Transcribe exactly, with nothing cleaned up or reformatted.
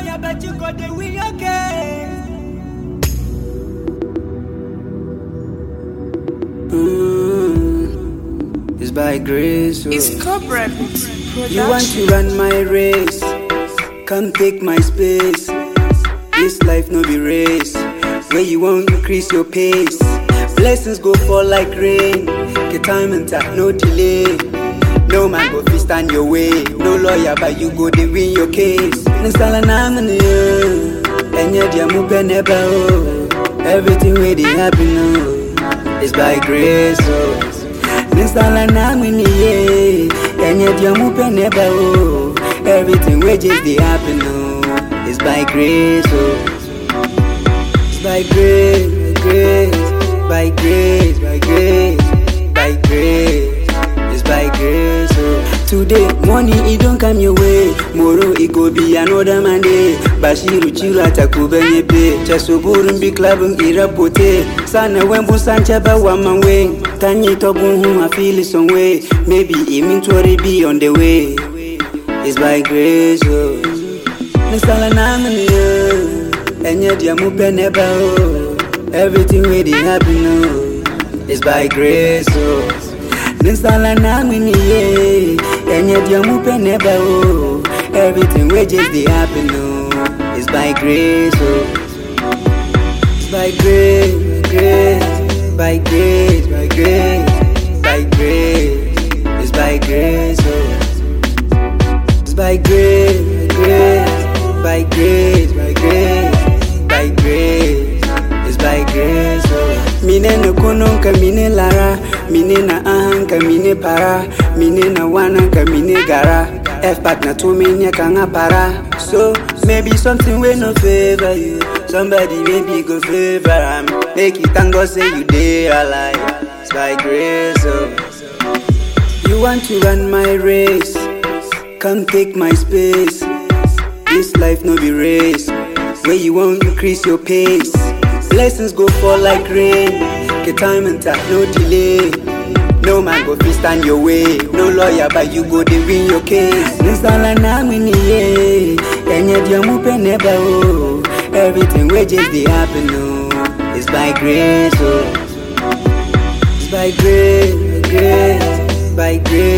lawyer, but you got the win your case. Mm, it's by grace. Oh. It's corporate. You want to run my race? Come take my space. This life no be race. Where you won't increase your pace. Blessings go fall like rain. Get time and tap, no delay. No man go fi stand your way. No lawyer, but you go to win your case. Nisala namani yo, enye dia mupe neba oh. Everything where they happen oh, it's by grace oh. Nisala namani ye, enye dia mupe neba oh. Everything where just they happen oh, it's by grace oh. It's by grace, by grace, by grace, by grace, by grace. It's by grace, oh. Today, money, it don't come your way. Tomorrow, it go be another Monday. Bashiru chila takubanye pe. Chasuburun bi klabun irapote. Sana wembu sanchaba wa manwe. Tanyi tobun I feel it some way. Maybe even to be on the way. It's by grace, oh. Nisala namani yo. Enye dia mupe neba oh. Everything where they happen oh, it's by grace oh. Nisala namini ye, enye dia mupe neba oh. Everything where just they happen oh, it's by grace oh. It's by grace, grace, by grace, by grace, by grace. It's by grace oh. It's by grace, grace, by grace, by grace, by grace. It's by grace oh. Mine na konon ka mine lara. Mine na ahan ka mine para. Mine na wana ka mine gara. F part na to mine kanga para. So maybe something will no favor you. Somebody maybe go favor am. Make it thank God say you dey alive. It's by grace oh. You want to run my race? Come take my space. This life no be race. Where you won't increase your pace. Blessings go fall like rain. Get time and tap, no delay. No man go fi stand your way. No lawyer, but you go to win your case. Nisala namini ye, enye dia mupe neba oh. Everything where just they happen oh, it's by grace oh. It's by grace, grace, by grace.